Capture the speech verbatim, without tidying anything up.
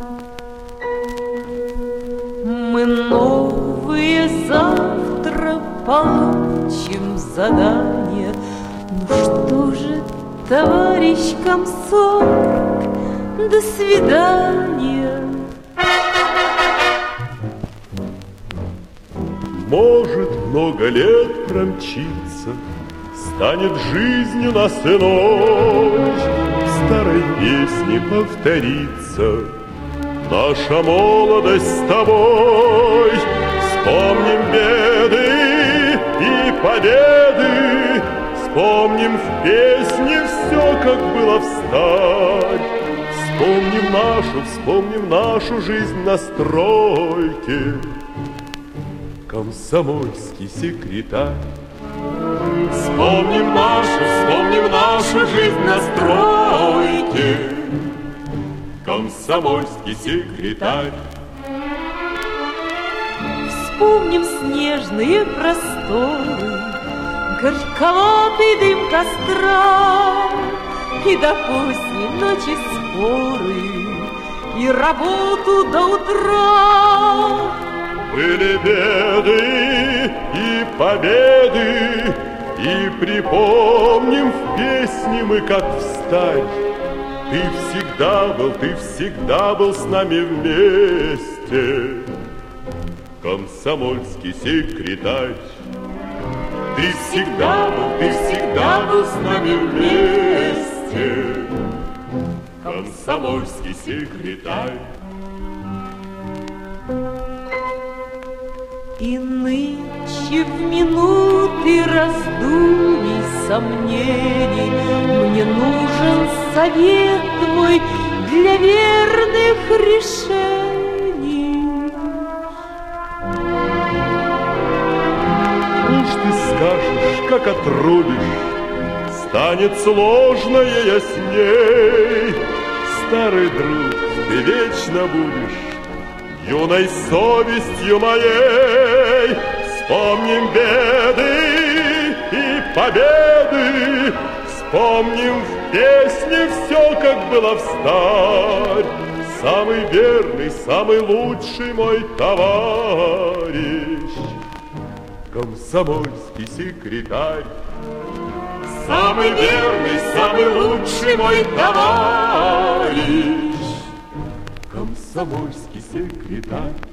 Мы новые завтра получим задание. Ну что же, товарищ комсорг, до свидания. Может, много лет промчится, станет жизнью нас иной, в старой песне повторится наша молодость с тобой. Вспомним беды и победы, вспомним в песне все, как было встать. Вспомним нашу, вспомним нашу жизнь на стройке. Комсомольский секретарь. Вспомним нашу, вспомним нашу жизнь на стройке. Комсомольский секретарь. Вспомним снежные просторы, горьковатый дым костра, и до поздней ночи споры, и работу до утра. Были беды и победы, и припомним в песне мы, как встать. Ты всегда был, ты всегда был с нами вместе, комсомольский секретарь. Ты всегда был, ты всегда был с нами вместе, комсомольский секретарь. И нынче в минуты раздумий, сомнений мне нужен совет твой для верных решений. Уж ты скажешь, как отрубишь, станет сложное ясней. Старый друг, ты вечно будешь юной совестью моей. Вспомним беды и победы, вспомним в песне все, как было встарь. Самый верный, самый лучший мой товарищ, комсомольский секретарь. Самый верный, самый лучший мой товарищ, комсомольский секретарь.